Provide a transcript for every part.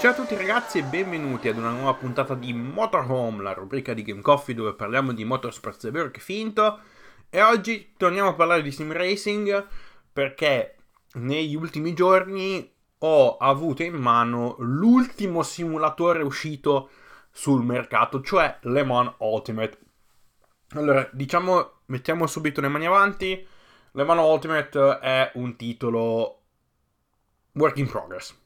Ciao a tutti ragazzi e benvenuti ad una nuova puntata di Motorhome, la rubrica di Game Coffee dove parliamo di motorsport sia vero che finto. E oggi torniamo a parlare di sim racing perché negli ultimi giorni ho avuto in mano l'ultimo simulatore uscito sul mercato, cioè Le Mans Ultimate. Allora, diciamo, mettiamo subito le mani avanti. Le Mans Ultimate è un titolo work in progress.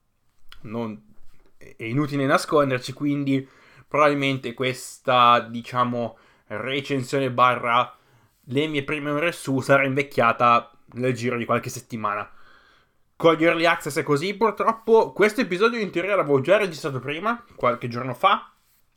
È inutile nasconderci, quindi probabilmente questa, diciamo, recensione barra le mie prime ore su sarà invecchiata nel giro di qualche settimana. Con gli early access è così, purtroppo. Questo episodio in teoria l'avevo già registrato prima, qualche giorno fa,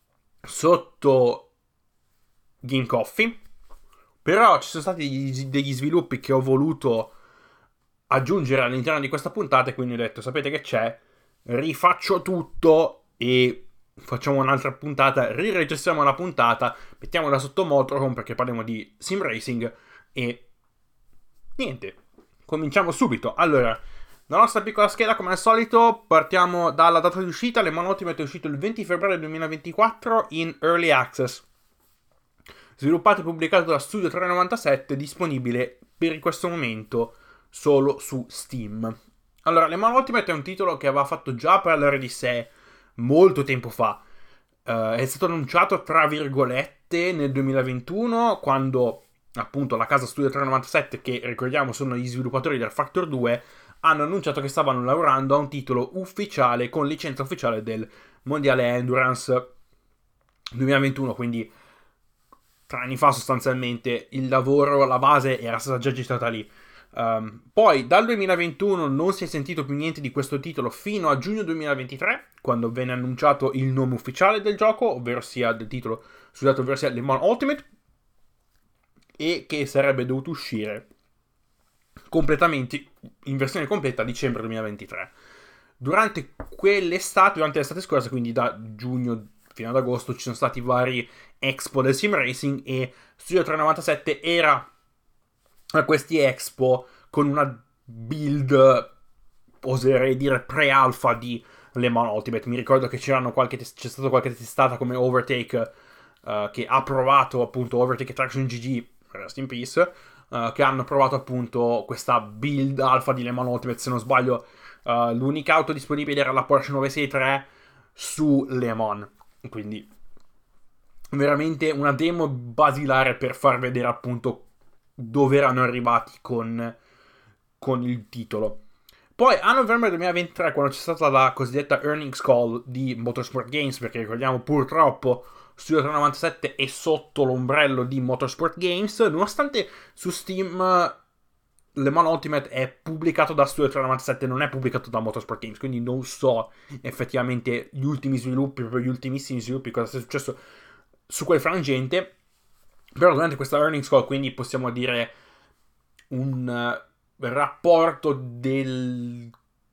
sotto Game Coffee, però ci sono stati degli sviluppi che ho voluto aggiungere all'interno di questa puntata e quindi ho detto, sapete che c'è? Rifaccio tutto e facciamo un'altra puntata, riregistriamo la puntata, mettiamola sotto Motorhome perché parliamo di sim racing e niente, cominciamo subito. Allora, la nostra piccola scheda come al solito, partiamo dalla data di uscita. Le Mans Ultimate è uscito il 20 febbraio 2024 in Early Access, sviluppato e pubblicato da Studio 397, disponibile per questo momento solo su Steam. Allora, Le Mans Ultimate è un titolo che aveva fatto già parlare di sé molto tempo fa. È stato annunciato tra virgolette nel 2021 quando appunto la casa Studio 397, che ricordiamo sono gli sviluppatori del Factor 2, hanno annunciato che stavano lavorando a un titolo ufficiale con licenza ufficiale del Mondiale Endurance 2021, quindi 3 anni fa sostanzialmente il lavoro, la base era stata già gettata lì. Poi dal 2021 non si è sentito più niente di questo titolo fino a giugno 2023, quando venne annunciato il nome ufficiale del gioco, ovvero sia del titolo, scusate, ovvero sia Le Mans Ultimate, e che sarebbe dovuto uscire completamente in versione completa a dicembre 2023. Durante l'estate scorsa, quindi da giugno fino ad agosto, ci sono stati vari expo del sim racing e Studio 397 era a questi expo con una build, oserei dire pre-alpha di Le Mans Ultimate. Mi ricordo che c'è stata qualche testata come Overtake, che ha provato appunto Overtake e Traction GG, rest in peace, che hanno provato appunto questa build alpha di Le Mans Ultimate. Se non sbaglio, l'unica auto disponibile era la Porsche 963 su Le Mans, quindi veramente una demo basilare per far vedere appunto dove erano arrivati con il titolo. Poi a novembre 2023, quando c'è stata la cosiddetta earnings call di Motorsport Games, perché ricordiamo purtroppo Studio 397 è sotto l'ombrello di Motorsport Games, nonostante su Steam Le Mans Ultimate è pubblicato da Studio 397, non è pubblicato da Motorsport Games, quindi non so effettivamente gli ultimi sviluppi, proprio gli ultimissimi sviluppi, cosa sia successo su quel frangente. Però durante questa earnings call, quindi possiamo dire un rapporto del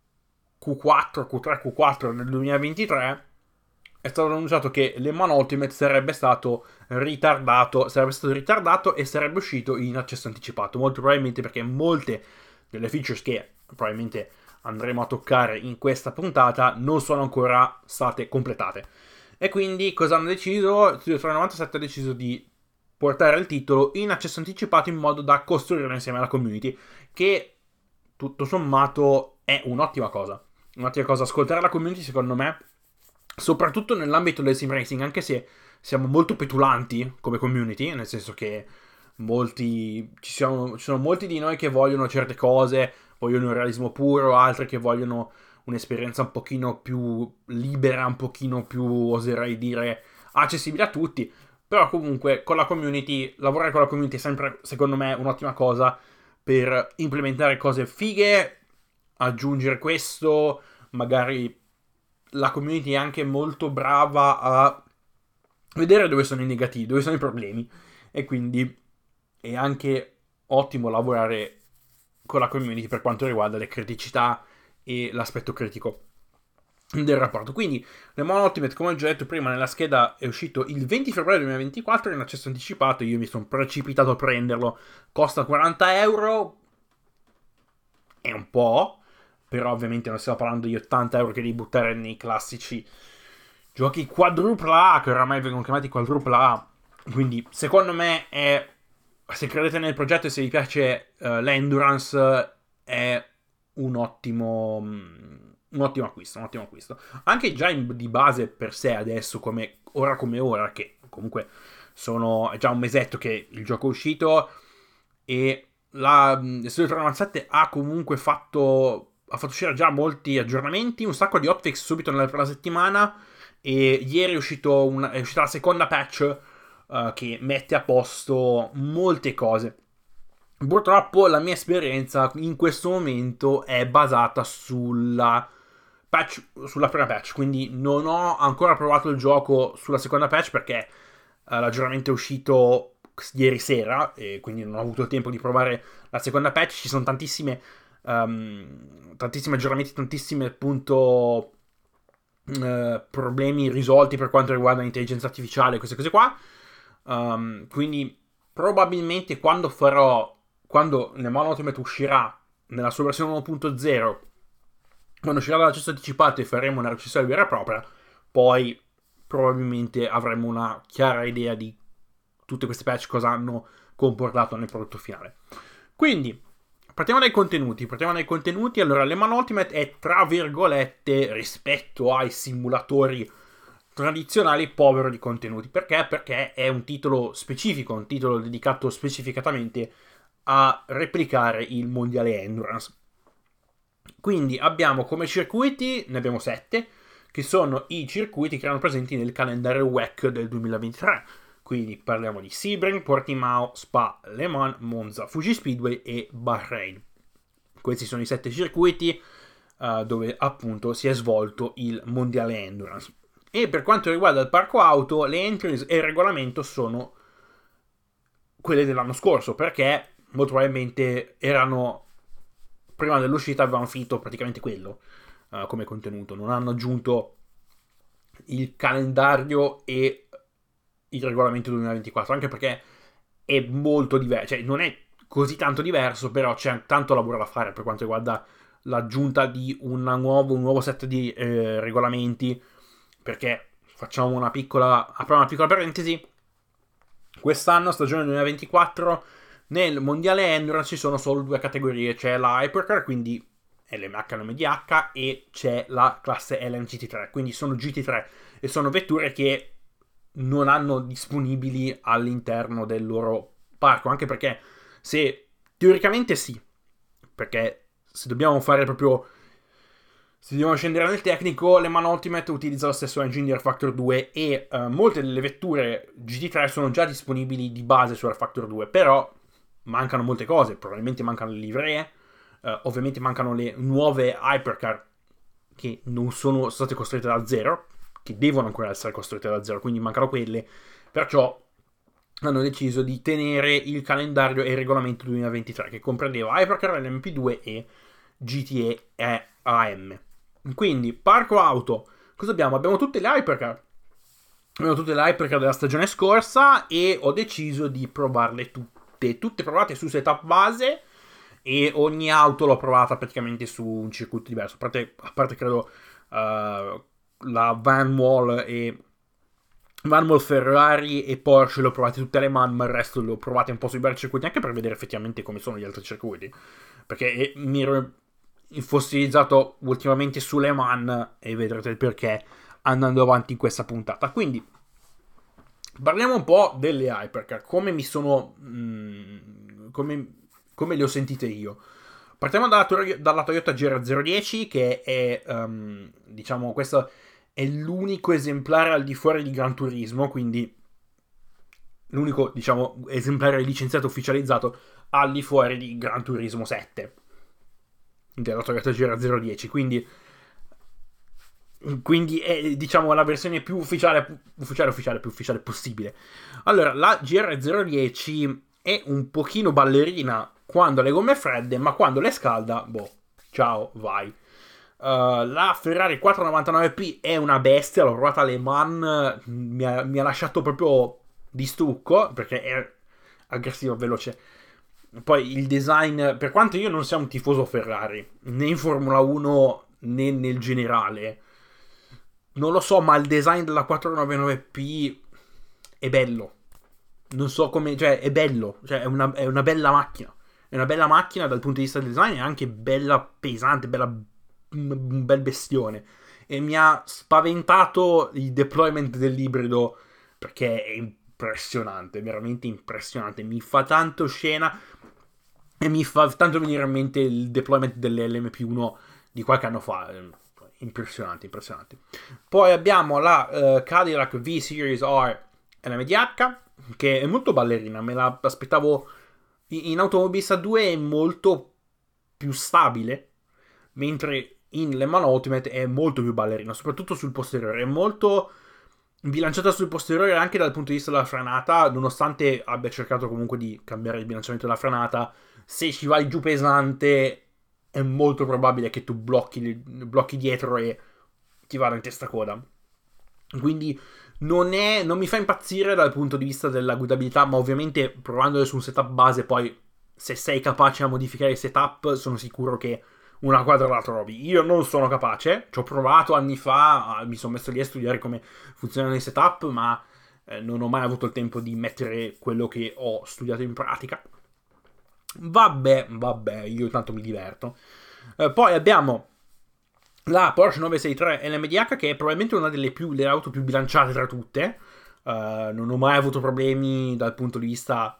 Q4, Q3, Q4 nel 2023, è stato annunciato che Le Mans Ultimate sarebbe stato ritardato e sarebbe uscito in accesso anticipato, molto probabilmente perché molte delle features che probabilmente andremo a toccare in questa puntata non sono ancora state completate. E quindi cosa hanno deciso? Studio 397 ha deciso di portare il titolo in accesso anticipato in modo da costruirlo insieme alla community, che tutto sommato è un'ottima cosa. Un'ottima cosa, ascoltare la community secondo me, soprattutto nell'ambito del sim racing, anche se siamo molto petulanti come community, nel senso che ci sono molti di noi che vogliono certe cose, vogliono il realismo puro, altri che vogliono un'esperienza un pochino più libera, un pochino più, oserei dire, accessibile a tutti. Però comunque con la community, lavorare con la community è sempre, secondo me, un'ottima cosa per implementare cose fighe, aggiungere questo, magari la community è anche molto brava a vedere dove sono i negativi, dove sono i problemi, e quindi è anche ottimo lavorare con la community per quanto riguarda le criticità e l'aspetto critico del rapporto. Quindi Le Mans Ultimate, come ho già detto prima, nella scheda è uscito il 20 febbraio 2024 in accesso anticipato. Io mi sono precipitato a prenderlo, costa 40 euro, è un po', però ovviamente non stiamo parlando di 80 euro che devi buttare nei classici giochi quadrupla A, che oramai vengono chiamati quadrupla A. Quindi secondo me è, se credete nel progetto e se vi piace l'endurance, è un ottimo acquisto. Anche già di base per sé adesso, come ora, che comunque è già un mesetto che il gioco è uscito, e la Studio 397 ha comunque fatto uscire già molti aggiornamenti, un sacco di hotfix subito nella prima settimana, e ieri è uscita la seconda patch che mette a posto molte cose. Purtroppo la mia esperienza in questo momento è basata sulla prima patch, quindi non ho ancora provato il gioco sulla seconda patch perché l'aggiornamento è uscito ieri sera e quindi non ho avuto il tempo di provare la seconda patch. Ci sono tantissimi aggiornamenti, tantissimi appunto problemi risolti per quanto riguarda l'intelligenza artificiale, queste cose qua. Quindi probabilmente quando Lemon Ultimate uscirà nella sua versione 1.0, quando uscirà l'accesso anticipato e faremo una recensione vera e propria, poi probabilmente avremo una chiara idea di tutte queste patch cosa hanno comportato nel prodotto finale. Quindi partiamo dai contenuti. Allora, Lemon Ultimate è, tra virgolette, rispetto ai simulatori tradizionali, povero di contenuti. Perché? Perché è un titolo specifico, un titolo dedicato specificatamente a replicare il mondiale Endurance. Quindi abbiamo come circuiti, ne abbiamo 7, che sono i circuiti che erano presenti nel calendario WEC del 2023. Quindi parliamo di Sebring, Portimao, Spa, Le Mans, Monza, Fuji Speedway e Bahrain. Questi sono i 7 circuiti dove appunto si è svolto il mondiale Endurance. E per quanto riguarda il parco auto, le entries e il regolamento sono quelle dell'anno scorso, perché molto probabilmente prima dell'uscita avevano finito praticamente quello come contenuto. Non hanno aggiunto il calendario e il regolamento 2024, anche perché è molto diverso, cioè non è così tanto diverso, però c'è tanto lavoro da fare per quanto riguarda l'aggiunta di un nuovo set di regolamenti, perché apriamo una piccola parentesi. Quest'anno, stagione 2024, nel mondiale Endurance ci sono solo 2 categorie, c'è la Hypercar, quindi LMH nome di H, e c'è la classe LMGT3, quindi sono GT3 e sono vetture che non hanno disponibili all'interno del loro parco, anche perché teoricamente sì, perché se dobbiamo scendere nel tecnico, Le Mans Ultimate utilizza lo stesso engine di R-Factor 2 e molte delle vetture GT3 sono già disponibili di base su R-Factor 2, però mancano molte cose, probabilmente mancano le livree, ovviamente mancano le nuove Hypercar che non sono state costruite da zero, che devono ancora essere costruite da zero, quindi mancano quelle, perciò hanno deciso di tenere il calendario e il regolamento 2023 che comprendeva Hypercar, LMP2 e GTE e AM. Quindi parco auto, cosa abbiamo? Abbiamo tutte le Hypercar della stagione scorsa e ho deciso di provarle tutte provate su setup base, e ogni auto l'ho provata praticamente su un circuito diverso, a parte credo la Van Wall Ferrari e Porsche le ho provate tutte le Man, ma il resto le ho provate un po' sui vari circuiti, anche per vedere effettivamente come sono gli altri circuiti, perché mi ero fossilizzato ultimamente sulle Man e vedrete il perché andando avanti in questa puntata. Quindi parliamo un po' delle Hypercar, come le ho sentite io. Partiamo dalla Toyota GR010, che è diciamo, questo è l'unico esemplare al di fuori di Gran Turismo, quindi l'unico, diciamo, esemplare licenziato ufficializzato al di fuori di Gran Turismo 7 della Toyota GR010, quindi è, diciamo, la versione più ufficiale possibile. Allora, la GR010 è un pochino ballerina quando le gomme fredde, ma quando le scalda, ciao, vai. La Ferrari 499P è una bestia, l'ho provata alle Man, mi ha lasciato proprio di stucco, perché è aggressiva, veloce. Poi il design, per quanto io non sia un tifoso Ferrari, né in Formula 1 né nel generale, non lo so, ma il design della 499P è bello. Non so come, cioè è bello, cioè è una bella macchina. È una bella macchina dal punto di vista del design, è anche bella pesante, bella, un bel bestione. E mi ha spaventato il deployment dell'ibrido perché è impressionante, veramente impressionante. Mi fa tanto scena e mi fa tanto venire in mente il deployment dell'LMP1 di qualche anno fa. Impressionante, impressionante. Poi abbiamo la Cadillac V-Series R LMDH, che è molto ballerina, me la aspettavo. In Automobilista 2 è molto più stabile, mentre in Le Mans Ultimate è molto più ballerina, soprattutto sul posteriore. È molto bilanciata sul posteriore anche dal punto di vista della frenata, nonostante abbia cercato comunque di cambiare il bilanciamento della frenata. Se ci vai giù pesante è molto probabile che tu blocchi dietro e ti vada in testa coda. Quindi non mi fa impazzire dal punto di vista della guidabilità, ma ovviamente provandole su un setup base, poi se sei capace a modificare il setup, sono sicuro che una quadra la trovi. Io non sono capace, ci ho provato anni fa, mi sono messo lì a studiare come funzionano i setup, ma non ho mai avuto il tempo di mettere quello che ho studiato in pratica. Vabbè, io tanto mi diverto. Poi abbiamo la Porsche 963 LMDH, che è probabilmente una delle auto più bilanciate tra tutte. Non ho mai avuto problemi dal punto di vista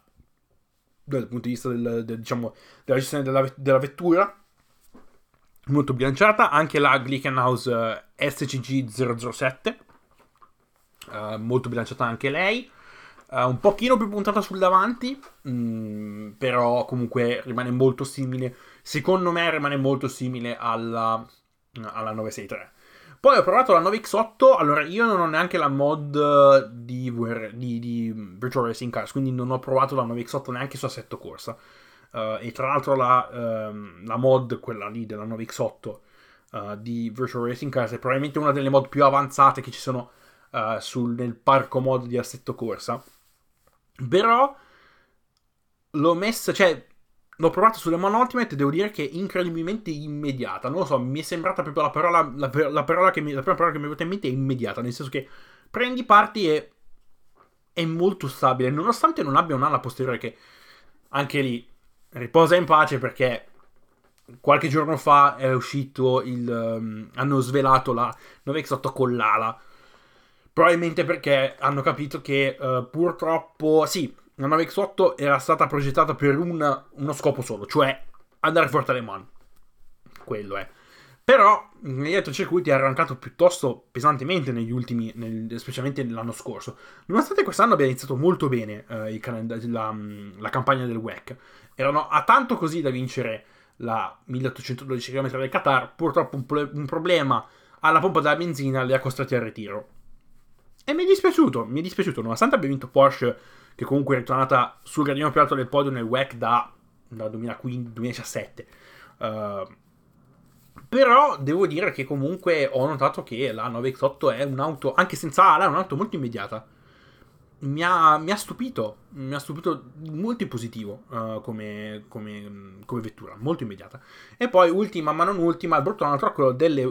diciamo, della gestione della vettura. Molto bilanciata. Anche la Glickenhaus SCG 007, molto bilanciata anche lei. Un pochino più puntata sul davanti, però comunque rimane molto simile. Secondo me rimane molto simile alla 963. Poi ho provato la 9X8. Allora, io non ho neanche la mod di Virtual Racing Cars, quindi non ho provato la 9X8 neanche su assetto corsa. E tra l'altro la mod, quella lì della 9X8 di Virtual Racing Cars, è probabilmente una delle mod più avanzate che ci sono nel parco mod di assetto corsa. Però l'ho messa, cioè l'ho provato sulle Man Ultimate e devo dire che è incredibilmente immediata. Non lo so, mi è sembrata proprio la prima parola che mi è venuta in mente è immediata, nel senso che prendi, parti e è molto stabile, nonostante non abbia un'ala posteriore che anche lì riposa in pace, perché qualche giorno fa è uscito hanno svelato la 9X8 con l'ala. Probabilmente perché hanno capito che purtroppo, sì, la 9X8 era stata progettata per uno scopo solo, cioè andare forte alle mani. Quello è. Però negli altri circuiti ha arrancato piuttosto pesantemente negli ultimi, specialmente l'anno scorso. Nonostante quest'anno abbia iniziato molto bene la campagna del WEC. Erano a tanto così da vincere la 1812 km del Qatar. Purtroppo un problema alla pompa della benzina li ha costretti al ritiro. E mi è dispiaciuto, nonostante abbia vinto Porsche, che comunque è ritornata sul gradino più alto del podio nel WEC da 2017. Però devo dire che comunque ho notato che la 9X8 è un'auto, anche senza ala, è un'auto molto immediata. Mi ha stupito molto in positivo come vettura, molto immediata. E poi ultima ma non ultima, il brutto anatroccolo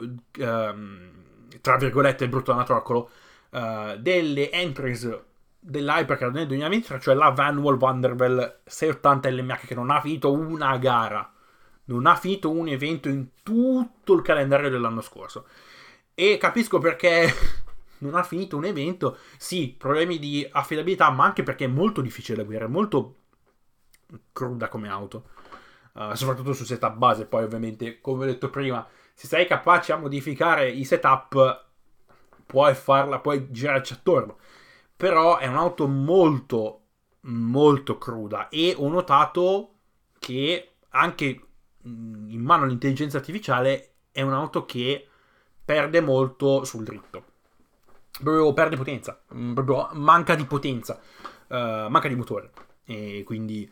tra virgolette il brutto anatroccolo delle entries dell'Hypercar nel 2023, cioè la Van Vanderbilt 680 LMH, che non ha finito una gara, non ha finito un evento in tutto il calendario dell'anno scorso. E capisco perché non ha finito un evento. Sì, problemi di affidabilità, ma anche perché è molto difficile da guidare, è molto cruda come auto, soprattutto sul setup base. Poi ovviamente, come ho detto prima, se sei capace a modificare i setup puoi girarci attorno. Però è un'auto molto molto cruda, e ho notato che anche in mano all'intelligenza artificiale è un'auto che perde molto sul dritto, proprio perde potenza, proprio manca di potenza, manca di motore, e quindi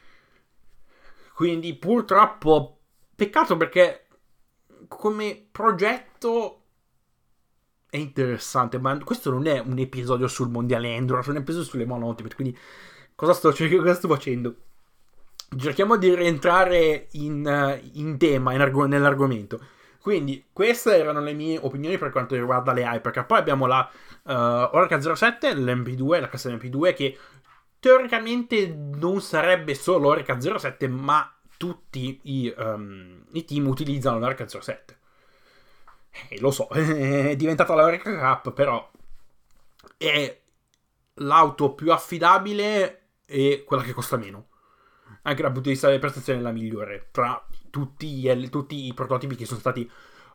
purtroppo peccato, perché come progetto è interessante, ma questo non è un episodio sul mondiale Enduro, è un episodio sulle Man Ultimate, quindi cosa sto facendo? cerchiamo di rientrare in tema, nell'argomento. Quindi, queste erano le mie opinioni per quanto riguarda le Hypercar. Poi abbiamo la Orca 07, l'MP2, la classe MP2, che teoricamente non sarebbe solo Orca 07, ma tutti i team utilizzano l'Orca 07. Lo so, è diventata la Orca Cup, però è l'auto più affidabile e quella che costa meno. Anche dal punto di vista delle prestazioni è la migliore tra tutti i prototipi che sono stati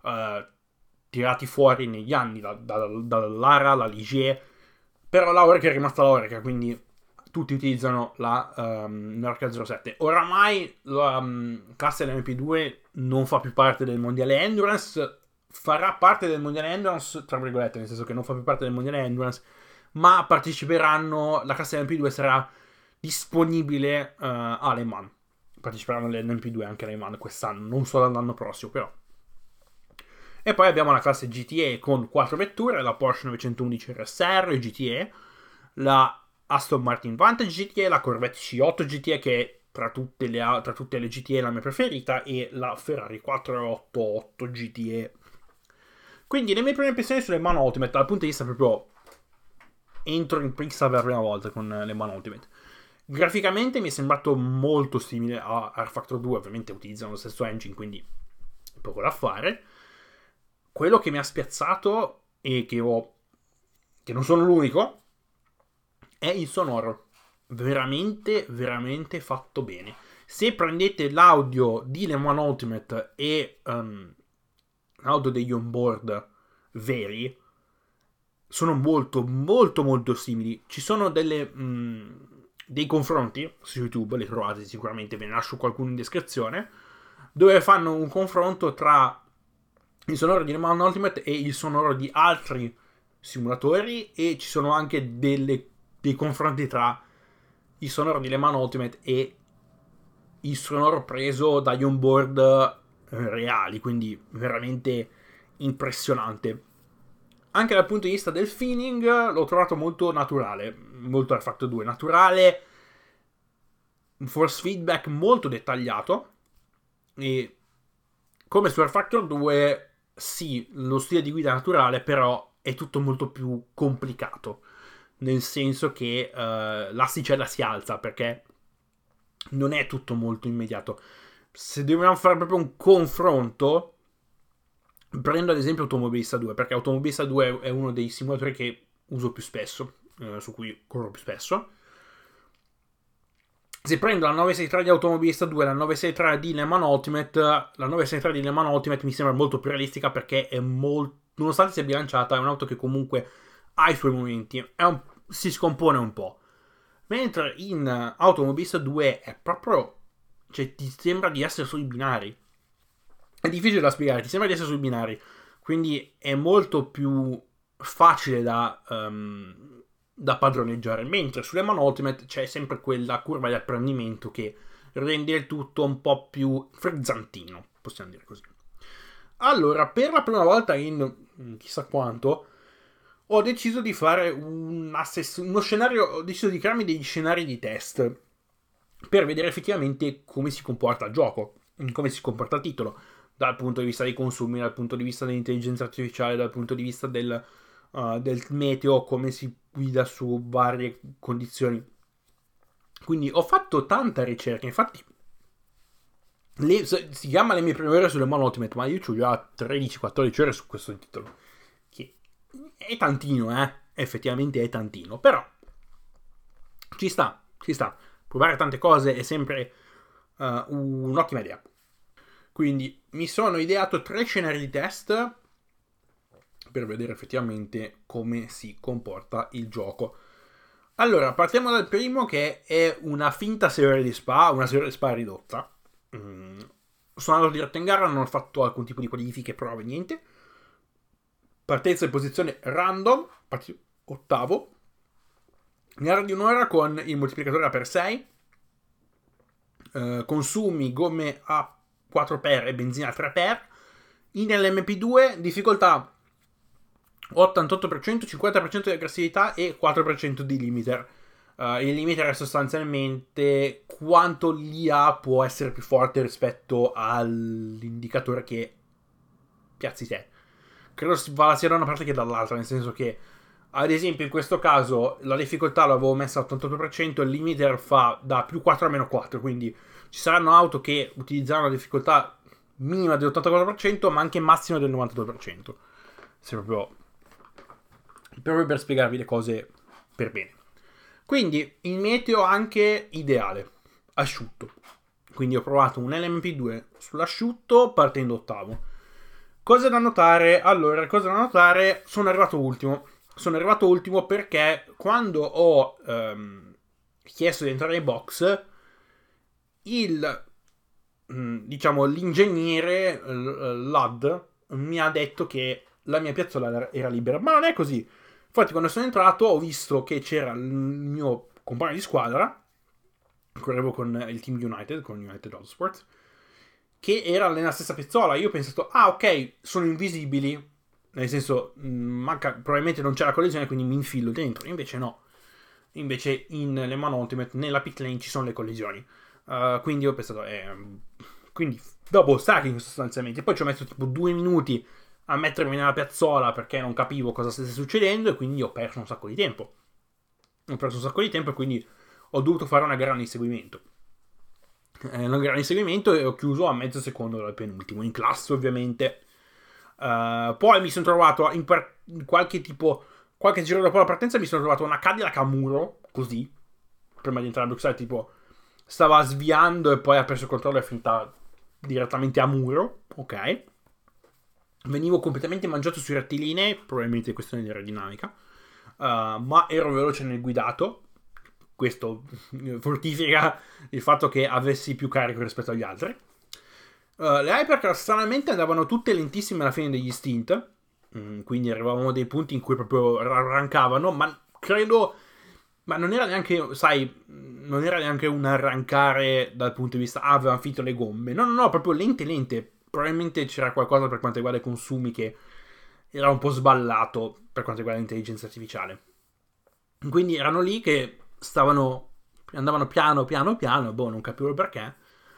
tirati fuori negli anni, dall'Ara, la Ligier. Però la Oreca è rimasta la Oreca, quindi tutti utilizzano l'Oreca 07. Oramai la classe dell'MP2 non fa più parte del mondiale Endurance, farà parte del mondiale Endurance, tra virgolette, nel senso che non fa più parte del mondiale Endurance, ma parteciperanno, la classe dell'MP2 sarà disponibile a Le Mans. Parteciperanno all'MP2 anche a Le Mans quest'anno, non solo l'anno prossimo, però. E poi abbiamo la classe GTE con 4 vetture, la Porsche 911 RSR GTE, la Aston Martin Vantage GTE, la Corvette C8 GTE, che è tra tutte le GTE la mia preferita, e la Ferrari 488 GTE. Quindi le mie prime impressioni sulle Man Ultimate, dal punto di vista proprio entro in pista per la prima volta con le Man Ultimate. Graficamente mi è sembrato molto simile a R-Factor 2, ovviamente utilizzano lo stesso engine, quindi poco da fare. Quello che mi ha spiazzato e che non sono l'unico è il sonoro. Veramente, veramente fatto bene. Se prendete l'audio di Le Mans Ultimate e l'audio degli onboard veri, sono molto, molto, molto simili. Ci sono dei confronti su YouTube, li trovate sicuramente, ve ne lascio qualcuno in descrizione, dove fanno un confronto tra il sonoro di Le Mans Ultimate e il sonoro di altri simulatori, e ci sono anche dei confronti tra il sonoro di Le Mans Ultimate e il sonoro preso dagli onboard reali, quindi veramente impressionante. Anche dal punto di vista del feeling l'ho trovato molto naturale, molto R-Factor 2 naturale, un force feedback molto dettagliato, e come su R-Factor 2 sì, lo stile di guida naturale, però è tutto molto più complicato, nel senso che l'asticella si alza, perché non è tutto molto immediato. Se dobbiamo fare proprio un confronto, prendo ad esempio Automobilista 2, perché Automobilista 2 è uno dei simulatori che uso più spesso, su cui corro più spesso. Se prendo la 963 di Automobilista 2 e la 963 di Le Mans Ultimate, la 963 di Le Mans Ultimate mi sembra molto più realistica, perché è molto, nonostante sia bilanciata, è un'auto che comunque ha i suoi momenti, si scompone un po'. Mentre in Automobilista 2 è proprio, cioè ti sembra di essere sui binari. È difficile da spiegare, ti sembra di essere sui binari, quindi è molto più facile da padroneggiare, mentre sulle Man Ultimate c'è sempre quella curva di apprendimento che rende il tutto un po' più frizzantino, possiamo dire così. Allora, per la prima volta in chissà quanto, ho deciso di fare uno scenario, ho deciso di crearmi degli scenari di test per vedere effettivamente come si comporta il gioco, come si comporta il titolo, dal punto di vista dei consumi, dal punto di vista dell'intelligenza artificiale, dal punto di vista del meteo, come si guida su varie condizioni. Quindi ho fatto tanta ricerca, infatti si chiama Le mie prime ore sulle Man Ultimate, ma io ci ho già 13-14 ore su questo titolo, che è tantino, effettivamente è tantino, però ci sta. Provare tante cose è sempre un'ottima idea. Quindi mi sono ideato 3 scenari di test per vedere effettivamente come si comporta il gioco. Allora, partiamo dal primo, che è una finta serie di Spa, una serie di Spa ridotta. Sono andato diretto in gara, non ho fatto alcun tipo di qualifiche, prove, niente. Partenza in posizione random, ottavo. Gara di un'ora con il moltiplicatore a per 6. Consumi gomme a 4x e benzina a 3x. In LMP2 difficoltà 88%, 50% di aggressività e 4% di limiter. Il limiter è sostanzialmente quanto l'IA può essere più forte rispetto all'indicatore che piazzi te. Credo vada sia da una parte che dall'altra, nel senso che, ad esempio, in questo caso la difficoltà l'avevo messa all'88%, il limiter fa da più 4 a meno 4, quindi ci saranno auto che utilizzeranno la difficoltà minima dell'84%, ma anche massima del 92%. Se proprio per spiegarvi le cose per bene. Quindi il meteo anche ideale, asciutto. Quindi ho provato un LMP2 sull'asciutto partendo ottavo. Cosa da notare? Allora, cosa da notare? Sono arrivato ultimo perché quando ho chiesto di entrare ai box, l'ingegnere LUD mi ha detto che la mia piazzola era libera, ma non è così. Infatti quando sono entrato ho visto che c'era il mio compagno di squadra, correvo con il team United, con United Autosport, che era nella stessa piazzola. Io ho pensato, ok, sono invisibili, nel senso, probabilmente non c'è la collisione, quindi mi infilo dentro. Invece no. Invece in Le Mans Ultimate, nella pit lane, ci sono le collisioni. Quindi ho pensato, quindi double stacking sostanzialmente. Poi ci ho messo tipo 2 minuti a mettermi nella piazzola perché non capivo cosa stesse succedendo e quindi ho perso un sacco di tempo. E quindi ho dovuto fare una gara di seguimento. E ho chiuso a mezzo secondo dal penultimo, in classe ovviamente. Poi mi sono trovato in qualche giro dopo la partenza mi sono trovato una Cadillac a muro, così, prima di entrare a boxare, tipo stava sviando e poi ha perso il controllo e è finita direttamente a muro, ok. Venivo completamente mangiato sui rettilinei, probabilmente questione di aerodinamica, ma ero veloce nel guidato. Questo fortifica il fatto che avessi più carico rispetto agli altri. Le hypercar stranamente andavano tutte lentissime alla fine degli stint, quindi arrivavamo a dei punti in cui proprio arrancavano, ma credo... Ma non era neanche, sai, non era neanche un arrancare dal punto di vista, avevano finito le gomme. No, proprio lente. Probabilmente c'era qualcosa per quanto riguarda i consumi che era un po' sballato per quanto riguarda l'intelligenza artificiale. Quindi erano lì che andavano piano, non capivo il perché.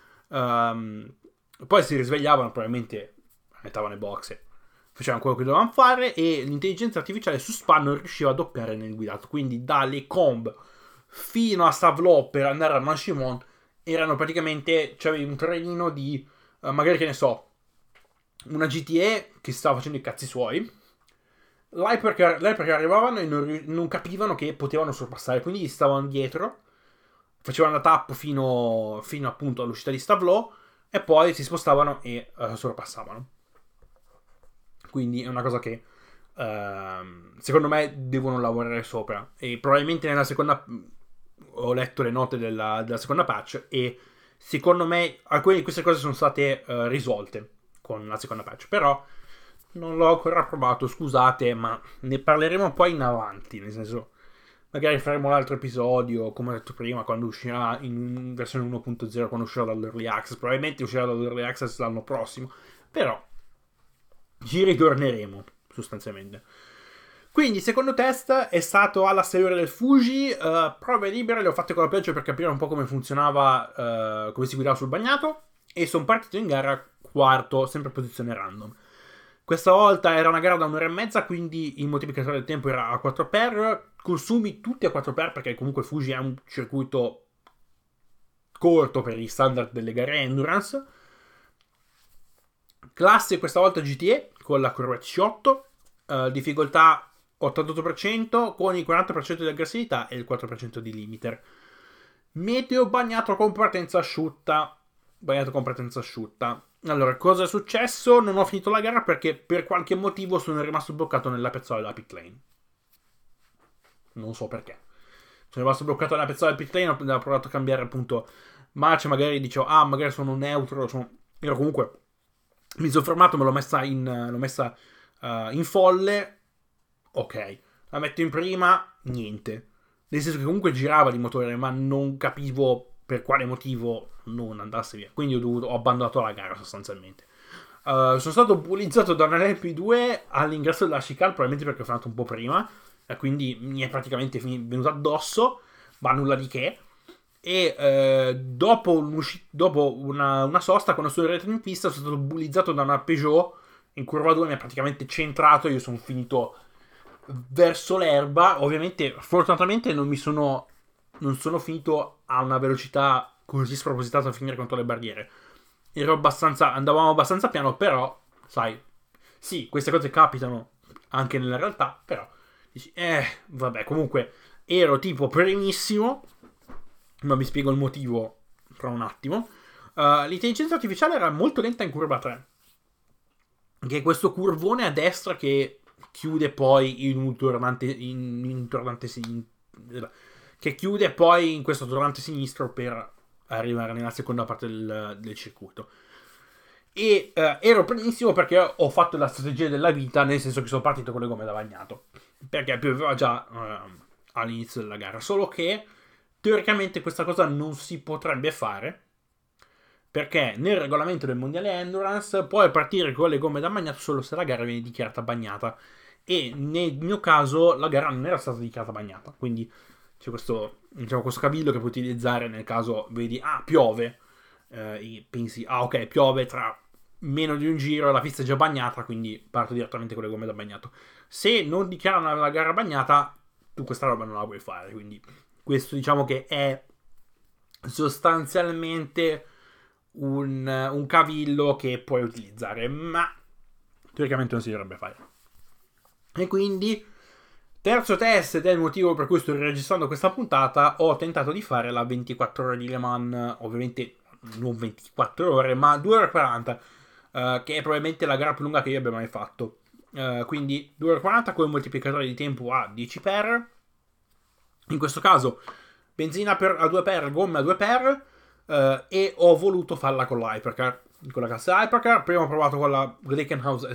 Poi si risvegliavano, probabilmente mettavano le boxe, facevano quello che dovevano fare e l'intelligenza artificiale su Spa non riusciva a doppiare nel guidato. Quindi dalle Comb fino a Stavelot per andare a Manchimont erano praticamente, c'avevi un trenino di magari, che ne so, una GTE che stava facendo i cazzi suoi, l'hypercar arrivavano e non capivano che potevano sorpassare, quindi gli stavano dietro, facevano la tappo fino appunto all'uscita di Stavelot e poi si spostavano e sorpassavano. Quindi è una cosa che secondo me devono lavorare sopra. E probabilmente nella seconda... Ho letto le note della seconda patch e secondo me alcune di queste cose sono state risolte con la seconda patch. Però non l'ho ancora provato, scusate, ma ne parleremo poi in avanti. Nel senso, magari faremo l'altro episodio, come ho detto prima, quando uscirà in versione 1.0, quando uscirà dall'Early Access. Probabilmente uscirà dall'Early Access l'anno prossimo. Però ci ritorneremo sostanzialmente. Quindi il secondo test è stato alla Stelvio del Fuji, prove libere le ho fatte con la pioggia per capire un po' come funzionava, come si guidava sul bagnato, e sono partito in gara quarto, sempre posizione random. Questa volta era una gara da un'ora e mezza, quindi il moltiplicatore del tempo era a 4x, consumi tutti a 4x perché comunque Fuji è un circuito corto per gli standard delle gare endurance. Classe questa volta GTE con la Corvette C8, difficoltà 88% con il 40% di aggressività e il 4% di limiter. Meteo bagnato con partenza asciutta. Allora, cosa è successo? Non ho finito la gara perché per qualche motivo sono rimasto bloccato nella piazzola della pit lane. Non so perché. Sono rimasto bloccato nella piazzola della pit lane, ho provato a cambiare appunto marcia, magari dicevo, magari sono neutro, ero comunque... Mi sono fermato, me l'ho messa in folle. Ok, la metto in prima, niente. Nel senso che comunque girava di motore, ma non capivo per quale motivo non andasse via. Quindi ho abbandonato la gara sostanzialmente. Sono stato bullizzato da un LP2 all'ingresso della chicane, probabilmente perché ho frenato un po' prima. E quindi mi è praticamente venuto addosso. ma nulla di che. E dopo una sosta, quando sono arrivato in pista, sono stato bullizzato da una Peugeot in curva 2, mi ha praticamente centrato, io sono finito verso l'erba. Ovviamente, fortunatamente non sono finito a una velocità così spropositata a finire contro le barriere. Andavamo abbastanza piano, però, sai, sì, queste cose capitano anche nella realtà, però dici, vabbè, comunque ero tipo primissimo, ma vi spiego il motivo tra un attimo. L'intelligenza artificiale era molto lenta in curva 3, che è questo curvone a destra che chiude poi in tornante che chiude poi in questo tornante sinistro per arrivare nella seconda parte del circuito. E ero benissimo perché ho fatto la strategia della vita, nel senso che sono partito con le gomme da bagnato, perché pioveva già all'inizio della gara. Solo che teoricamente questa cosa non si potrebbe fare, perché nel regolamento del mondiale endurance puoi partire con le gomme da bagnato solo se la gara viene dichiarata bagnata, e nel mio caso la gara non era stata dichiarata bagnata, quindi c'è questo, diciamo, questo cavillo che puoi utilizzare nel caso vedi piove, e pensi ok, piove tra meno di un giro, la pista è già bagnata, quindi parto direttamente con le gomme da bagnato. Se non dichiarano la gara bagnata, tu questa roba non la puoi fare, quindi questo diciamo che è sostanzialmente un cavillo che puoi utilizzare, ma teoricamente non si dovrebbe fare. E quindi, terzo test, ed è il motivo per cui sto registrando questa puntata, ho tentato di fare la 24 ore di Le Mans, ovviamente non 24 ore, ma 2 ore e 40, che è probabilmente la gara più lunga che io abbia mai fatto. Quindi 2 ore e 40 con il moltiplicatore di tempo a 10 per. In questo caso benzina a 2 per, gomme a 2 per, e ho voluto farla con l'Hypercar, con la classe Hypercar. Prima ho provato con la Glickenhaus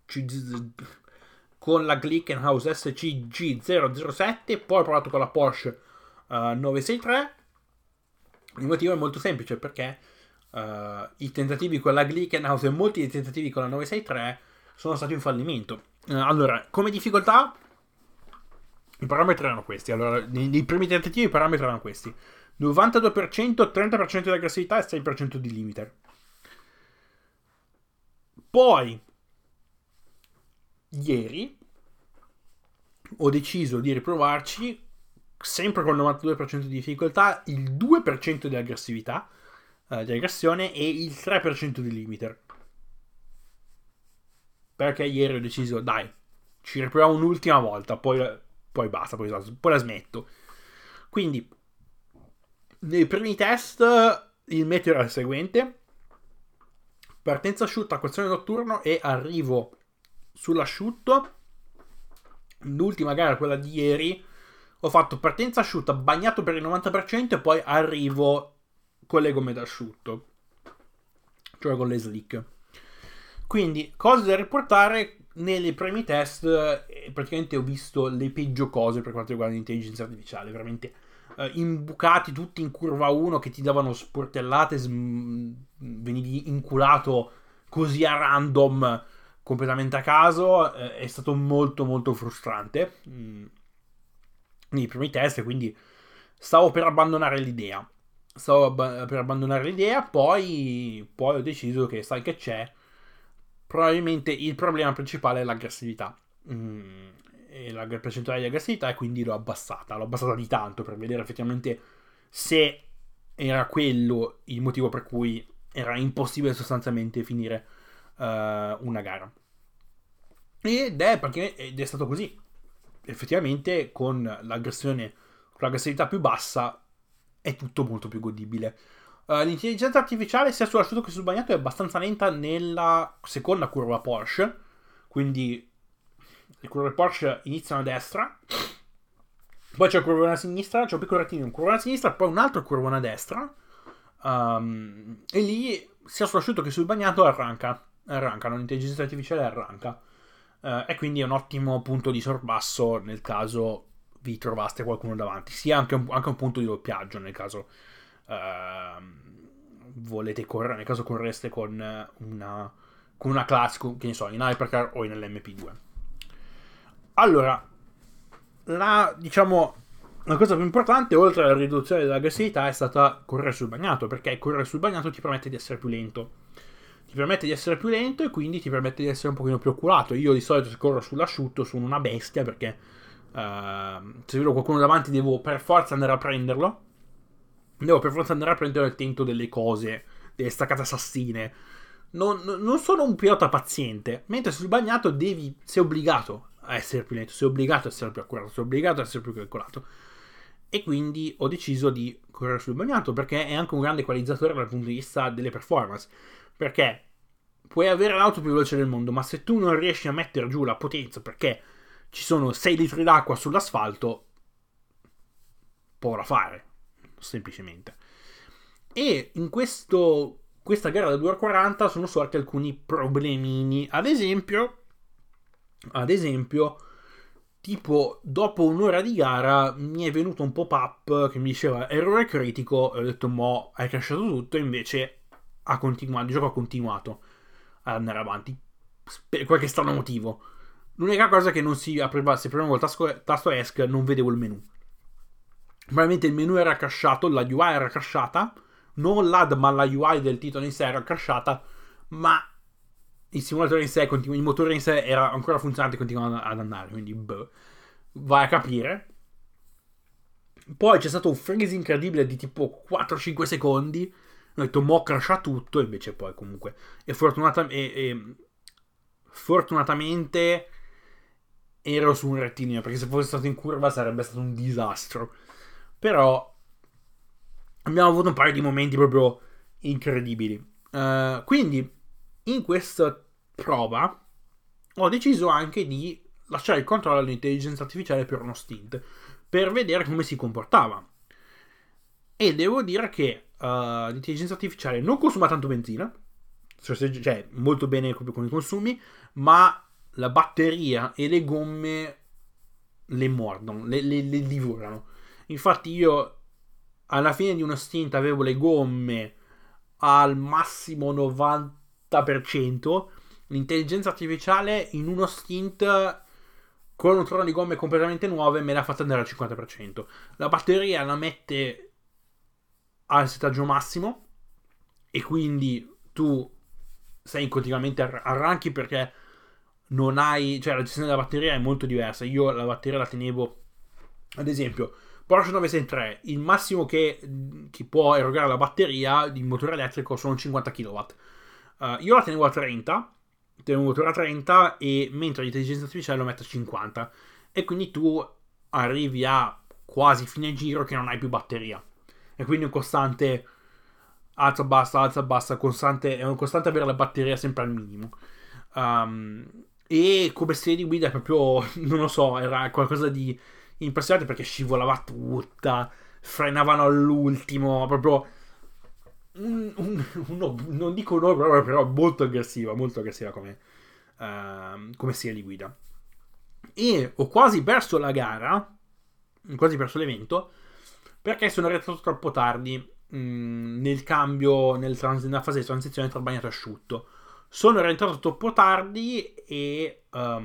SCG007, poi ho provato con la Porsche 963. Il motivo è molto semplice, perché i tentativi con la Glickenhaus e molti dei tentativi con la 963 sono stati un fallimento. Allora, come difficoltà, i parametri erano questi. Allora, nei primi tentativi i parametri erano questi: 92%, 30% di aggressività e 6% di limiter. Poi, ieri, ho deciso di riprovarci, sempre con il 92% di difficoltà, il 2% di aggressività, di aggressione, e il 3% di limiter. Perché ieri ho deciso, dai, ci riproviamo un'ultima volta, poi basta, poi la smetto. Quindi, nei primi test, il meteo era il seguente: partenza asciutta, acquazione notturno, e arrivo sull'asciutto. L'ultima gara, quella di ieri, ho fatto partenza asciutta, bagnato per il 90%, e poi arrivo con le gomme d'asciutto, cioè con le slick. Quindi, cose da riportare: nei primi test praticamente ho visto le peggio cose per quanto riguarda l'intelligenza artificiale. Veramente imbucati tutti in curva 1 che ti davano sportellate, venivi inculato così a random, completamente a caso. È stato molto molto frustrante nei primi test, quindi stavo per abbandonare l'idea. Poi ho deciso che, sai che c'è, probabilmente il problema principale è l'aggressività, e la percentuale di aggressività, e quindi l'ho abbassata di tanto, per vedere effettivamente se era quello il motivo per cui era impossibile sostanzialmente finire una gara. Ed è stato così. Effettivamente con l'aggressività più bassa è tutto molto più godibile. L'intelligenza artificiale, sia sull'asciutto che sul bagnato, è abbastanza lenta nella seconda curva Porsche. Quindi le curve Porsche iniziano a destra, poi c'è il curvone a sinistra, c'è un piccolo rettilineo, un curvone a sinistra, poi un altro curvone a destra, e lì sia sull'asciutto che sul bagnato arrancano, l'intelligenza artificiale arranca, e quindi è un ottimo punto di sorpasso nel caso vi trovaste qualcuno davanti, sia anche un punto di doppiaggio nel caso volete correre, nel caso correste con una classico, che ne so, in Hypercar o in LMP2. Allora, la cosa più importante, oltre alla riduzione dell'aggressività, è stata correre sul bagnato, perché correre sul bagnato ti permette di essere più lento. Ti permette di essere più lento e quindi ti permette di essere un pochino più accurato. Io di solito se corro sull'asciutto sono una bestia, perché se vedo qualcuno davanti devo per forza andare a prenderlo. Devo per forza andare a prendere il tento delle cose, delle staccate assassine. Non sono un pilota paziente, mentre sul bagnato sei obbligato a essere più lento, sei obbligato a essere più accurato, sei obbligato a essere più calcolato. E quindi ho deciso di correre sul bagnato, perché è anche un grande equalizzatore dal punto di vista delle performance. Perché puoi avere l'auto più veloce del mondo, ma se tu non riesci a mettere giù la potenza perché ci sono 6 litri d'acqua sull'asfalto, poco da fare, semplicemente. E in questa gara da 2,40 sono sorti alcuni problemini. Ad esempio, tipo dopo un'ora di gara mi è venuto un pop-up che mi diceva errore critico, e ho detto mo hai crashato tutto, e invece il gioco ha continuato ad andare avanti per qualche strano motivo. L'unica cosa è che non si apriva, se premevo il tasto ESC non vedevo il menu. Probabilmente il menu era crashato, la UI era crashata, non l'AD ma la UI del titolo in sé era crashata, ma il simulatore in sé, il motore in sé era ancora funzionante e continuava ad andare, quindi vai a capire. Poi c'è stato un freeze incredibile di tipo 4-5 secondi, ho detto mo crasha tutto, invece poi comunque e fortunatamente ero su un rettilineo, perché se fosse stato in curva sarebbe stato un disastro. Però abbiamo avuto un paio di momenti proprio incredibili. Quindi in questa prova ho deciso anche di lasciare il controllo all'intelligenza artificiale per uno stint, per vedere come si comportava. E devo dire che l'intelligenza artificiale non consuma tanto benzina, cioè molto bene con i consumi, ma la batteria e le gomme le mordono, le divorano. Infatti io alla fine di uno stint avevo le gomme al massimo 90%, l'intelligenza artificiale in uno stint con un trono di gomme completamente nuove me l'ha fatta andare al 50%. La batteria la mette al settaggio massimo e quindi tu sei continuamente arranchi, perché non hai, cioè la gestione della batteria è molto diversa. Io la batteria la tenevo, ad esempio Porsche 963, il massimo che può erogare la batteria di motore elettrico sono 50 kW. Io la tenevo a 30, tenevo un motore a 30, e mentre l'intelligenza artificiale lo mette a 50, e quindi tu arrivi a quasi fine giro che non hai più batteria, e quindi un costante alza bassa, è un costante avere la batteria sempre al minimo. E come stile di guida è proprio, non lo so, era qualcosa di impressionante, perché scivolava tutta, frenavano all'ultimo, proprio non dico un'opera, però molto aggressiva come stile di guida. E ho quasi perso la gara, quasi perso l'evento, perché sono arrivato troppo tardi nel cambio, nella fase di transizione tra bagnato e asciutto. Sono rientrato troppo tardi e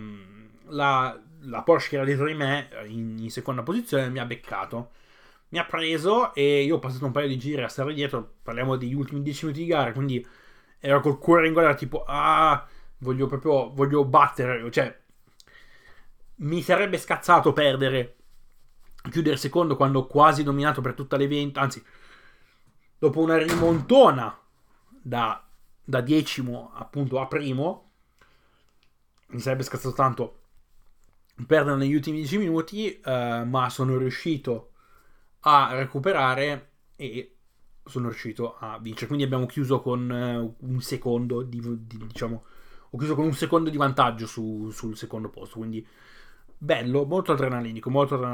la Porsche che era dietro di me in seconda posizione mi ha beccato. Mi ha preso e io ho passato un paio di giri a stare dietro. Parliamo degli ultimi 10 minuti di gara, quindi ero col cuore in gola, tipo voglio battere, cioè mi sarebbe scazzato perdere, chiudere secondo quando ho quasi dominato per tutta l'evento, anzi dopo una rimontona da decimo appunto a primo, mi sarebbe scazzato tanto perdere negli ultimi 10 minuti, ma sono riuscito a recuperare e sono riuscito a vincere. Quindi abbiamo chiuso con un secondo diciamo, ho chiuso con un secondo di vantaggio sul secondo posto, quindi bello, molto adrenalinico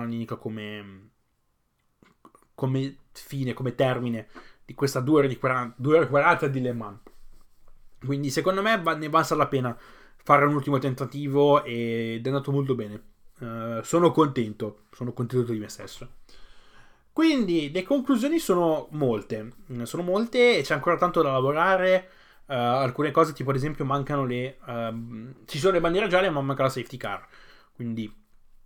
come fine, come termine di questa 2 ore e 40 di Le Mans. Quindi secondo me ne valsa la pena fare un ultimo tentativo ed è andato molto bene. Sono contento di me stesso. Quindi le conclusioni sono molte e c'è ancora tanto da lavorare. Alcune cose, tipo ad esempio mancano ci sono le bandiere gialle ma manca la safety car, quindi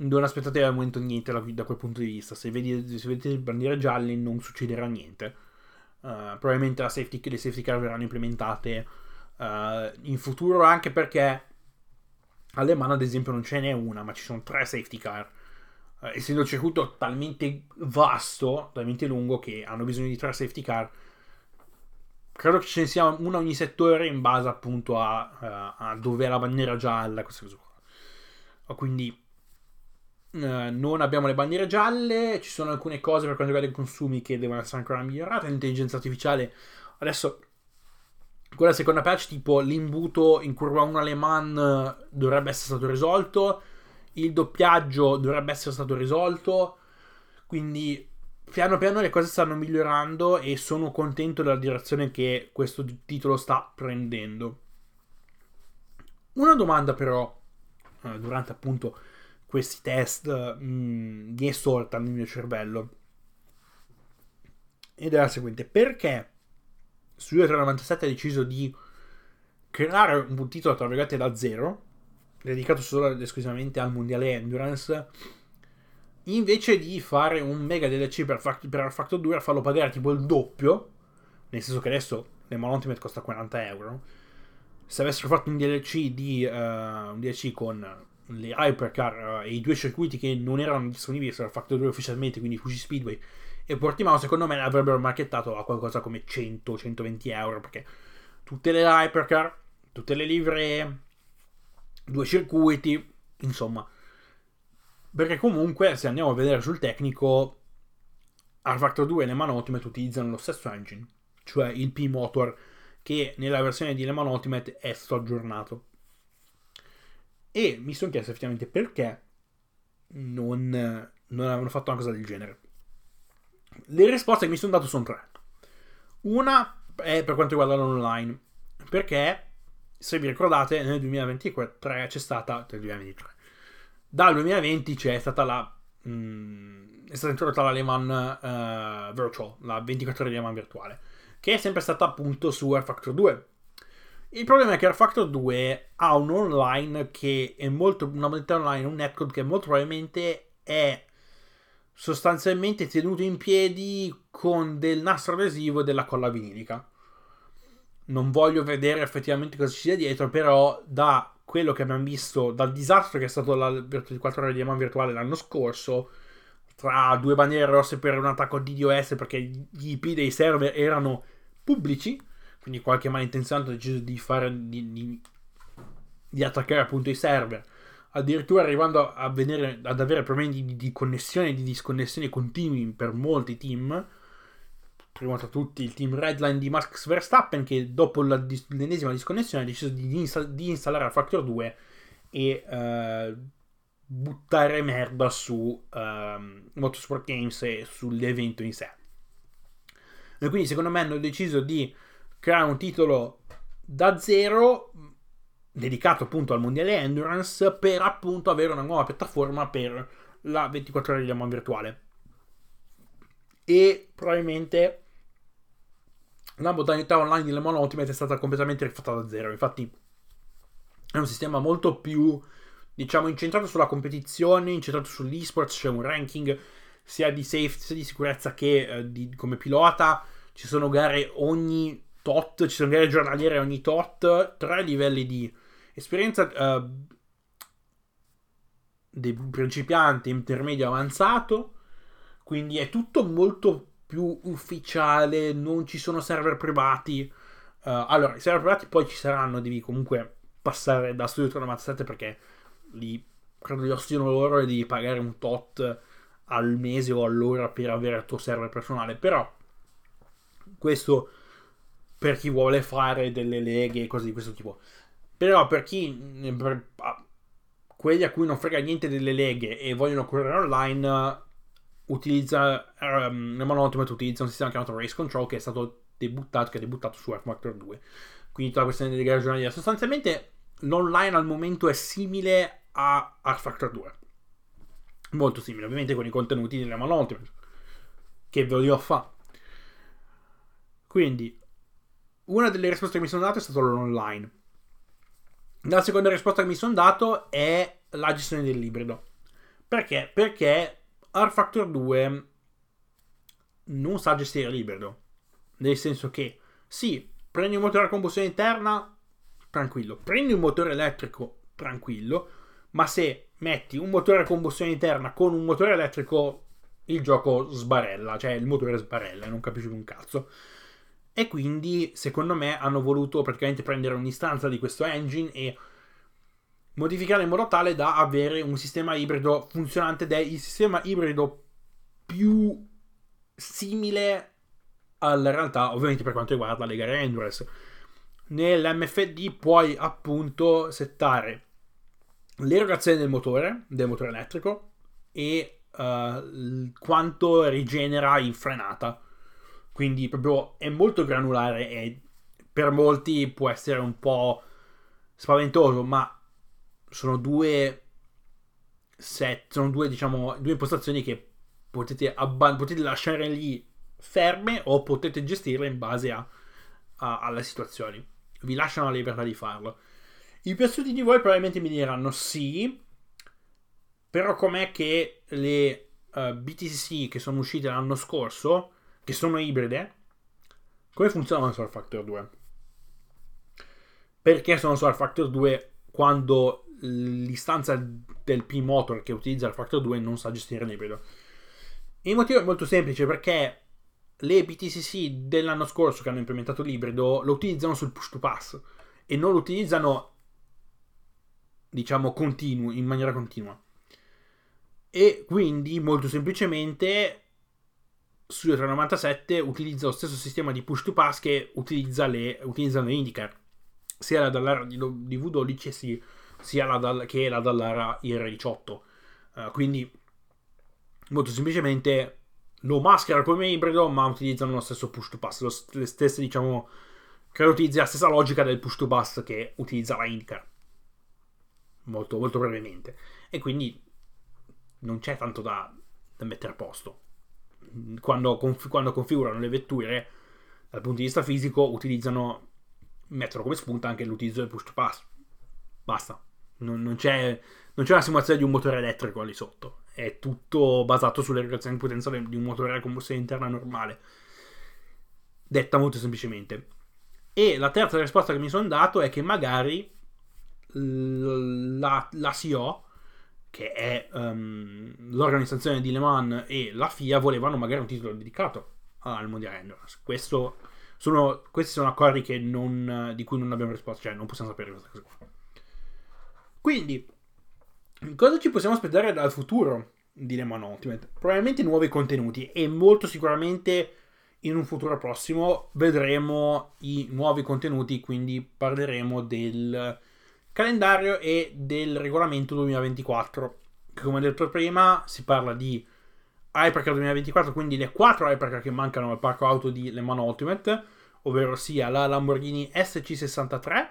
non aspettate al momento niente da quel punto di vista. Se vedete bandiere gialle non succederà niente. Probabilmente le safety car verranno implementate in futuro, anche perché a Le Mans ad esempio non ce n'è una, ma ci sono 3 safety car. Essendo il circuito talmente vasto, talmente lungo, che hanno bisogno di 3 safety car, credo che ce ne sia una ogni settore in base appunto a dove è la bandiera gialla, queste cose qua. Quindi non abbiamo le bandiere gialle, ci sono alcune cose per quanto riguarda i consumi che devono essere ancora migliorate. L'intelligenza artificiale adesso, con la seconda patch, tipo l'imbuto in curva 1 alle Man dovrebbe essere stato risolto, il doppiaggio dovrebbe essere stato risolto, quindi piano piano le cose stanno migliorando e sono contento della direzione che questo titolo sta prendendo. Una domanda però, durante appunto questi test, mi è sorta nel mio cervello, ed è la seguente: perché Studio 397 ha deciso di creare un titolo tra virgolette da zero, dedicato solo ed esclusivamente al mondiale Endurance, invece di fare un mega DLC per Factor 2 e farlo pagare tipo il doppio, nel senso che adesso Le Mans Ultimate costa 40 euro. Se avessero fatto un DLC con le hypercar e i 2 circuiti che non erano disponibili per Factor 2 ufficialmente, quindi Fuji Speedway e Portimao, secondo me l'avrebbero marchettato a qualcosa come 100-120 euro, perché tutte le hypercar, tutte le livree, 2 circuiti, insomma. Perché comunque, se andiamo a vedere sul tecnico, al Factor 2 e Le Mans Ultimate utilizzano lo stesso engine, cioè il P-Motor, che nella versione di Le Mans Ultimate è stato aggiornato. E mi sono chiesto effettivamente perché non avevano fatto una cosa del genere. Le risposte che mi sono dato sono 3. Una è per quanto riguarda l'online, perché se vi ricordate nel 2023 c'è stata dal 2020 c'è stata è stata introdotta la Le Mans Virtual, la 24 ore di Le Mans virtuale, che è sempre stata appunto su Air Factor 2. Il problema è che Air Factor 2 ha un online che è una modalità online, un netcode che molto probabilmente è sostanzialmente tenuto in piedi con del nastro adesivo e della colla vinilica. Non voglio vedere effettivamente cosa ci sia dietro, però da quello che abbiamo visto, dal disastro che è stato la 24 ore di Le Mans virtuale l'anno scorso, tra 2 bandiere rosse per un attacco DDoS perché gli IP dei server erano pubblici, quindi qualche malintenzionato ha deciso di attaccare appunto i server, addirittura arrivando ad avere problemi di connessione e di disconnessione continui per molti team, prima tra tutti il team Redline di Max Verstappen, che dopo l'ennesima disconnessione ha deciso di installare la Factor 2 e buttare merda su Motorsport Games e sull'evento in sé. E quindi secondo me hanno deciso di creare un titolo da zero dedicato appunto al mondiale Endurance, per appunto avere una nuova piattaforma per la 24 ore di Le Mans virtuale. E probabilmente la modalità online di Le Mans Ultimate è stata completamente rifatta da zero. Infatti è un sistema molto più, diciamo, incentrato sulla competizione, incentrato sull'esports. C'è un ranking sia di safety, sia di sicurezza che come pilota. Ci sono gare ogni tot, ci sono gare giornaliere ogni tot, 3 livelli di esperienza dei principianti, intermedio, avanzato. Quindi è tutto molto più ufficiale, non ci sono server privati. Allora, i server privati poi ci saranno, devi comunque passare da Studio 397 perché lì credo gli ostino loro e devi pagare un tot al mese o all'ora per avere il tuo server personale. Però questo per chi vuole fare delle leghe e cose di questo tipo. Però per quelli a cui non frega niente delle leghe e vogliono correre online, Le Mans Ultimate utilizza un sistema chiamato Race Control che è debuttato su Air Factor 2. Quindi tutta la questione delle gare giornaliere. Sostanzialmente l'online al momento è simile a Air Factor 2. Molto simile, ovviamente con i contenuti delle Le Mans Ultimate, che ve li ho fa. Quindi una delle risposte che mi sono dato è stato l'online. La seconda risposta che mi sono dato è la gestione dell'ibrido, Perché? Perché R-Factor 2 non sa gestire l'ibrido. Nel senso che, sì, prendi un motore a combustione interna, tranquillo. Prendi un motore elettrico, tranquillo. Ma se metti un motore a combustione interna con un motore elettrico, il gioco sbarella. Cioè, il motore sbarella e non capisci più un cazzo. E quindi, secondo me, hanno voluto praticamente prendere un'istanza di questo engine e modificare in modo tale da avere un sistema ibrido funzionante ed è il sistema ibrido più simile alla realtà, ovviamente per quanto riguarda le gare endurance. Nell'MFD puoi appunto settare l'erogazione del motore elettrico e quanto rigenera in frenata. Quindi proprio è molto granulare e per molti può essere un po' spaventoso, ma sono due diciamo due impostazioni che potete lasciare lì ferme o potete gestirle in base alle situazioni. Vi lasciano la libertà di farlo. I più astuti di voi probabilmente mi diranno sì, però com'è che le BTCC che sono uscite l'anno scorso, che sono ibride, come funzionano su R-Factor 2? Perché sono su R-Factor 2 quando l'istanza del P-Motor che utilizza R-Factor 2 non sa gestire l'ibrido? Il motivo è molto semplice, perché le BTCC dell'anno scorso che hanno implementato l'ibrido lo utilizzano sul push to pass e non lo utilizzano, diciamo, in maniera continua. E quindi molto semplicemente Studio 397 utilizza lo stesso sistema di push to pass che utilizzano le IndyCar, sia la dall'ara di V12 sia che la dall'ara IR18. Quindi molto semplicemente lo maschera come ibrido, ma utilizzano lo stesso push to pass, le stesse, diciamo, credo utilizzi la stessa logica del push to pass che utilizza la IndyCar, molto, molto brevemente. E quindi non c'è tanto da mettere a posto. Quando configurano le vetture dal punto di vista fisico mettono come spunta anche l'utilizzo del push to pass. Basta. Non c'è una simulazione di un motore elettrico lì sotto. È tutto basato sull'erogazione di potenza di un motore a combustione interna normale. Detta molto semplicemente. E la terza risposta che mi sono dato è che magari la CO, che è l'organizzazione di Le Mans, e la FIA volevano magari un titolo dedicato al Mondiale Endurance. Questi sono accordi di cui non abbiamo risposto, cioè non possiamo sapere questa cosa qua. Quindi, cosa ci possiamo aspettare dal futuro di Le Mans Ultimate? Probabilmente nuovi contenuti e molto sicuramente in un futuro prossimo vedremo i nuovi contenuti, quindi parleremo del calendario e del regolamento 2024, che come detto prima si parla di Hypercar 2024, quindi le 4 Hypercar che mancano al parco auto di Le Mans Ultimate, ovvero sia la Lamborghini SC63,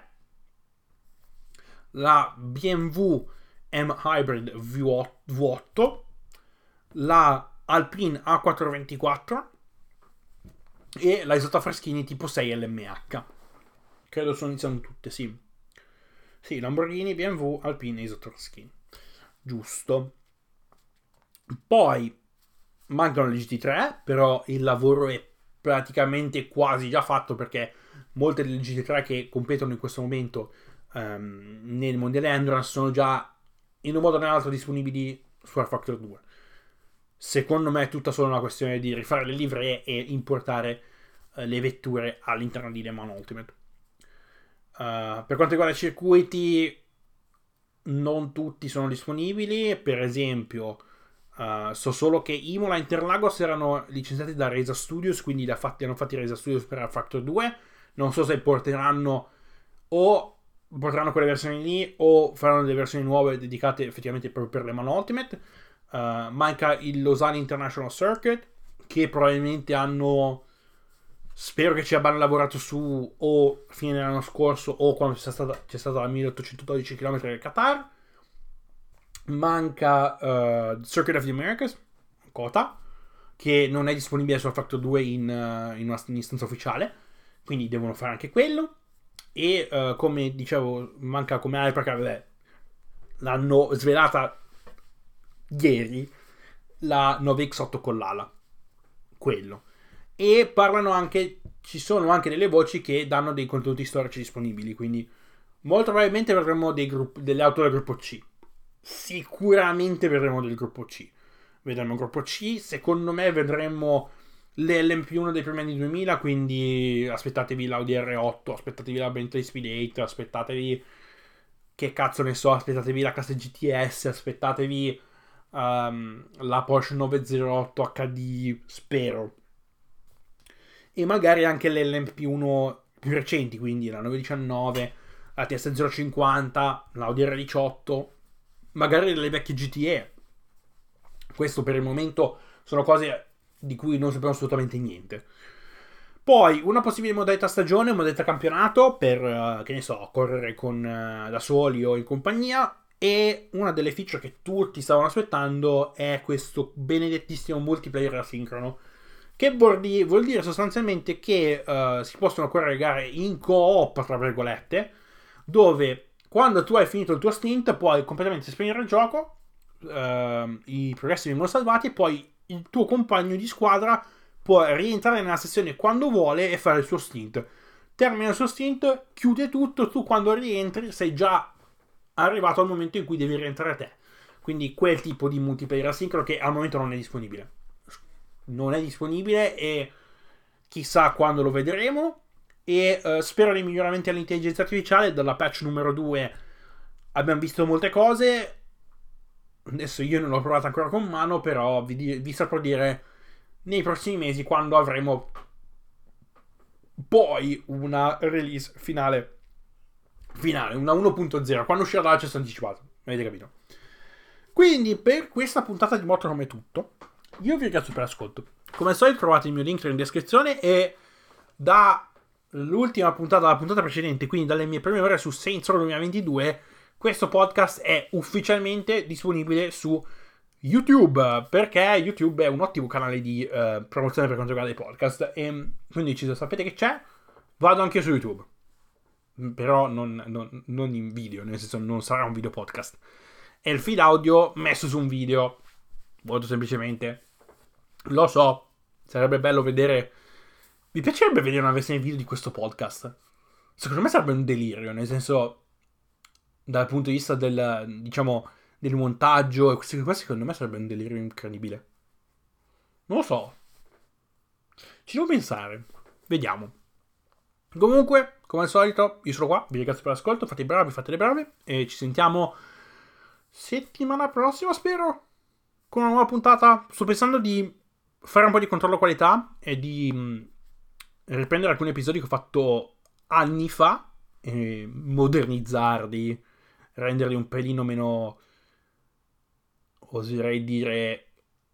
la BMW M Hybrid V8, la Alpine A424 e la Isotta Fraschini tipo 6 LMH. Credo iniziano tutte, sì. Sì, Lamborghini, BMW, Alpine e Isotta Fraschini. Giusto. Poi mancano le GT3, però il lavoro è praticamente quasi già fatto, perché molte delle GT3 che competono in questo momento nel Mondiale Endurance sono già in un modo o nell'altro disponibili su R-Factor 2. Secondo me è tutta solo una questione di rifare le livree e importare le vetture all'interno di Le Mans Ultimate. Per quanto riguarda i circuiti, non tutti sono disponibili. Per esempio, so solo che Imola e Interlagos erano licenziati da Resa Studios, quindi hanno fatti Resa Studios per R-Factor 2. Non so se porteranno quelle versioni lì o faranno delle versioni nuove dedicate effettivamente proprio per Le Mans Ultimate. Manca il Lausanne International Circuit, che probabilmente spero che ci abbiano lavorato su o fine dell'anno scorso o quando c'è stata la 1812 km del Qatar. Manca Circuit of the Americas, Cota, che non è disponibile su Factor 2 in un'istanza ufficiale, quindi devono fare anche quello. E come dicevo, manca come Hypercar, l'hanno svelata ieri la 9X8 con l'ala, quello. E parlano anche, ci sono anche delle voci che danno dei contenuti storici disponibili, quindi molto probabilmente vedremo delle auto del gruppo C. Sicuramente vedremo del gruppo C. Vedremo il gruppo C, secondo me vedremo l'LMP1 dei primi anni 2000, quindi aspettatevi l'Audi R8, aspettatevi la Bentley Speed 8, aspettatevi, che cazzo ne so, aspettatevi la classe GTS, aspettatevi la Porsche 908 HD, spero. E magari anche l'LMP1 più recenti, quindi la 919, la TS050, l'Audi R18, magari le vecchie GTE. Questo per il momento sono cose di cui non sappiamo assolutamente niente. Poi una possibile modalità stagione, modalità campionato per, che ne so, correre da soli o in compagnia. E una delle feature che tutti stavano aspettando è questo benedettissimo multiplayer asincrono, che vuol dire sostanzialmente che si possono correre gare in co-op, tra virgolette, dove quando tu hai finito il tuo stint puoi completamente spegnere il gioco, i progressi vengono salvati e poi il tuo compagno di squadra può rientrare nella sessione quando vuole e fare il suo stint. Termina il suo stint, chiude tutto, tu quando rientri sei già arrivato al momento in cui devi rientrare te. Quindi quel tipo di multiplayer asincrono che al momento non è disponibile. Non è disponibile e chissà quando lo vedremo. E spero dei miglioramenti all'intelligenza artificiale. Dalla patch numero 2 abbiamo visto molte cose. Adesso io non l'ho provata ancora con mano, però vi saprò dire nei prossimi mesi quando avremo poi una release finale, una 1.0, quando uscirà l'accesso anticipato. Avete capito? Quindi per questa puntata di Motorhome è tutto. Io vi ringrazio per l'ascolto. Come al solito trovate il mio link in descrizione e dall'ultima puntata, la puntata precedente, quindi dalle mie prime ore su Saints Row 2022, questo podcast è ufficialmente disponibile su YouTube, perché YouTube è un ottimo canale di promozione per quanto riguarda i podcast, e quindi sapete che c'è, vado anche su YouTube, però non in video, nel senso non sarà un video podcast, è il feed audio messo su un video, molto semplicemente. Lo so, sarebbe bello vedere, mi piacerebbe vedere una versione video di questo podcast, secondo me sarebbe un delirio, nel senso, dal punto di vista del montaggio e queste cose, secondo me sarebbe un delirio incredibile. Non lo so, ci devo pensare, vediamo. Comunque, come al solito, io sono qua, vi ringrazio per l'ascolto, fate i bravi, fate le brave e ci sentiamo settimana prossima, spero, con una nuova puntata. Sto pensando di fare un po' di controllo qualità e di riprendere alcuni episodi che ho fatto anni fa e modernizzarli, renderli un pelino meno, oserei dire,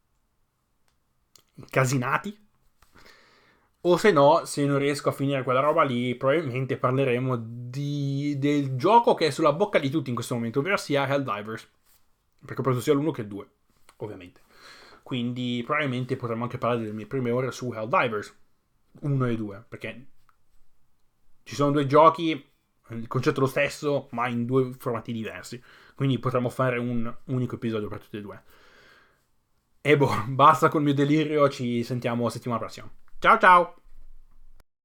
incasinati. O se no, se non riesco a finire quella roba lì, probabilmente parleremo del gioco che è sulla bocca di tutti in questo momento, ovvero sia Helldivers, perché ho preso sia l'1 che il 2, ovviamente. Quindi probabilmente potremmo anche parlare delle mie prime ore su Helldivers 1 e 2, perché ci sono due giochi, il concetto è lo stesso, ma in due formati diversi. Quindi potremmo fare un unico episodio per tutti e due. E boh, basta col mio delirio, ci sentiamo settimana prossima. Ciao ciao!